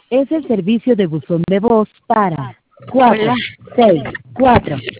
Es el servicio de buzón de voz para Hola. 464